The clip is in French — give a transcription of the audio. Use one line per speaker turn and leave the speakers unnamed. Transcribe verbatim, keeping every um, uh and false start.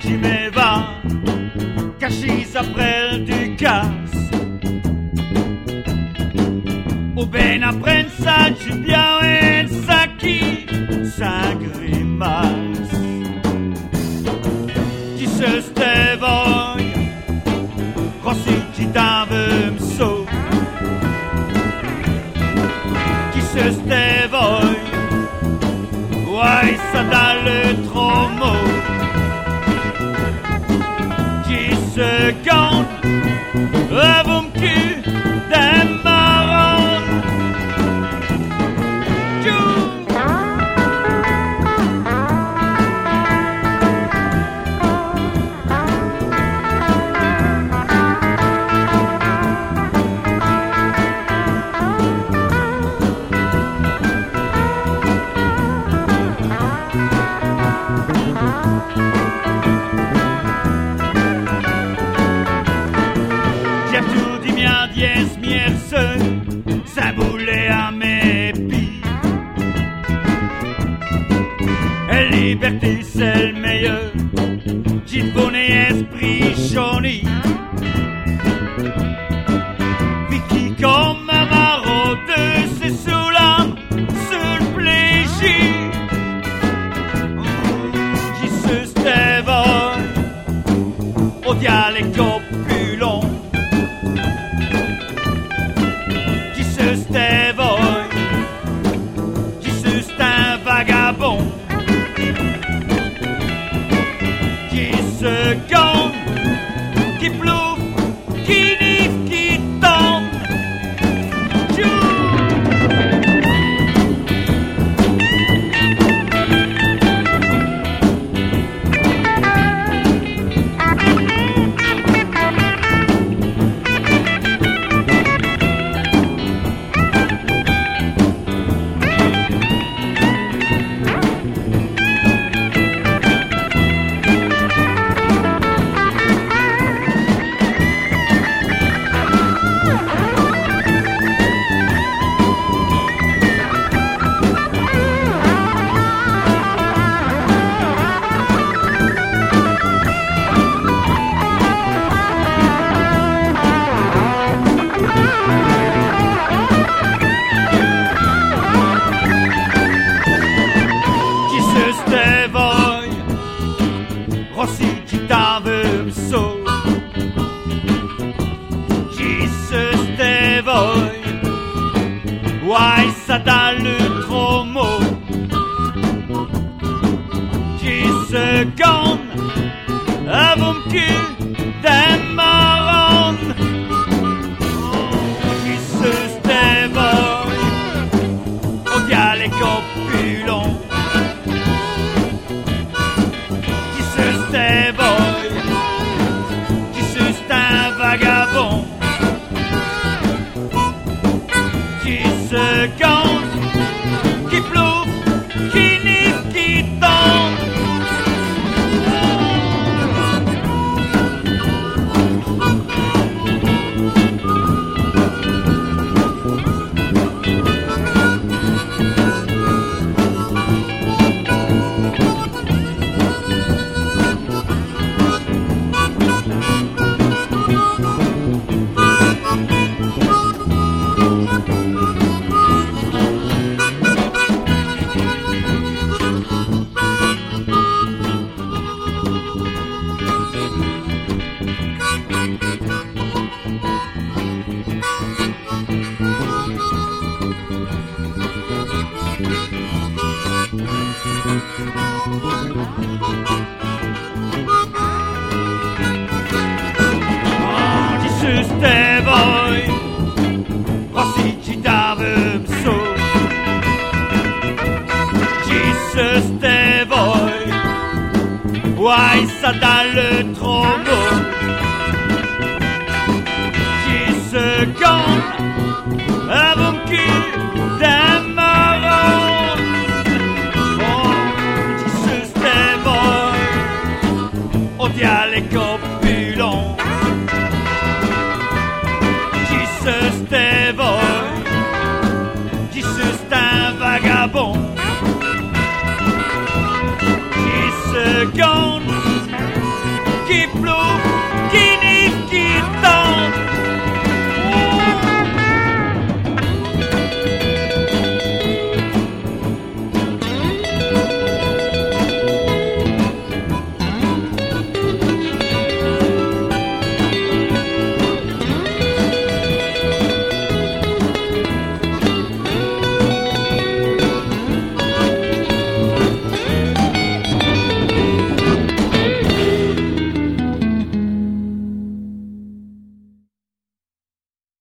ci me va, caci après du casse. Ou ben après ça, ci bien un sacchi, sa grimace. Ci se ste voi, Rossi ci davem so. Ci se ste voi, guai sa dalle tromo. Ci se gant, avum cul, dem maron. Dies mierse, sa boule a mes pis. Et liberté c'est le meilleur, j'y bonnet esprit choni. Vicky comme un maraude, c'est sous l'âme, sous le plaisir. J'y se stévoie, au diable les copulons. C'était voi, qui suis un vagabond, qui se gagne, qui plouffe, qui niffe, qui tombe. Rossi ci davem so, ci se ste voi, guai sa dalle tromo, ci se gon, avum cul dem maron. Ci se ste voi, odia les copulons. C'était voi, qui suis un vagabond, qui se gante, qui plouffe, qui niffe, qui tombe. C'était voi, Rossi ci davem so, ci se ste voi, guai sa dalle tromo, ci se gant, avum cul dem maron. Ci se ste voi, odia les copulons. C'était voi, qui suis un vagabond, qui se gagne.